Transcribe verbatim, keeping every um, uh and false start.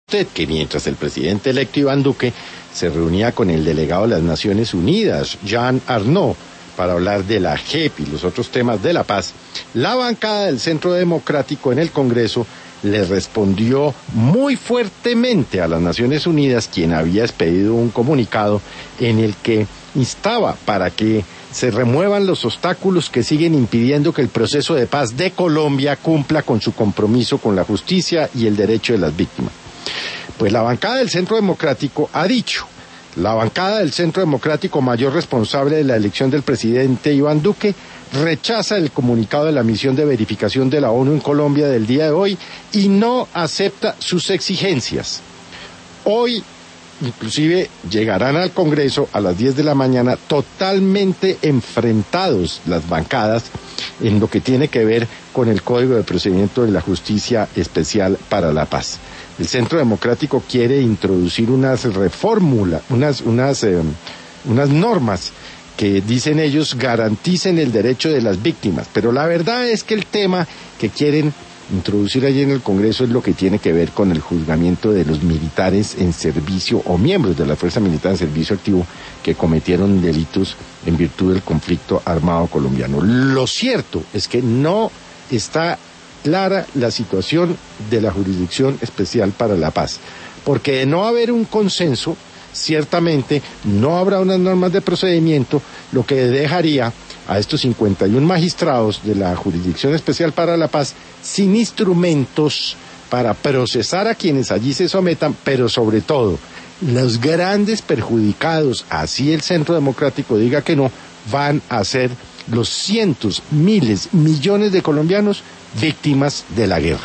usted que mientras el presidente electo Iván Duque se reunía con el delegado de las Naciones Unidas, Jean Arnaud, para hablar de la J E P y los otros temas de la paz, la bancada del Centro Democrático en el Congreso le respondió muy fuertemente a las Naciones Unidas, quien había expedido un comunicado en el que instaba para que se remuevan los obstáculos que siguen impidiendo que el proceso de paz de Colombia cumpla con su compromiso con la justicia y el derecho de las víctimas. Pues la bancada del Centro Democrático ha dicho: la bancada del Centro Democrático, mayor responsable de la elección del presidente Iván Duque, rechaza el comunicado de la misión de verificación de la ONU en Colombia del día de hoy y no acepta sus exigencias. Hoy, inclusive, llegarán al Congreso a las diez de la mañana totalmente enfrentados las bancadas en lo que tiene que ver con el Código de Procedimiento de la Justicia Especial para la Paz. El Centro Democrático quiere introducir unas reformulas, unas, unas, eh, unas normas que, dicen ellos, garanticen el derecho de las víctimas. Pero la verdad es que el tema que quieren introducir allí en el Congreso es lo que tiene que ver con el juzgamiento de los militares en servicio o miembros de la Fuerza Militar en Servicio Activo que cometieron delitos en virtud del conflicto armado colombiano. Lo cierto es que no está clara la situación de la Jurisdicción Especial para la Paz, porque de no haber un consenso, ciertamente no habrá unas normas de procedimiento, lo que dejaría a estos cincuenta y uno magistrados de la Jurisdicción Especial para la Paz sin instrumentos para procesar a quienes allí se sometan, pero sobre todo, los grandes perjudicados, así el Centro Democrático diga que no, van a ser los cientos, miles, millones de colombianos víctimas de la guerra.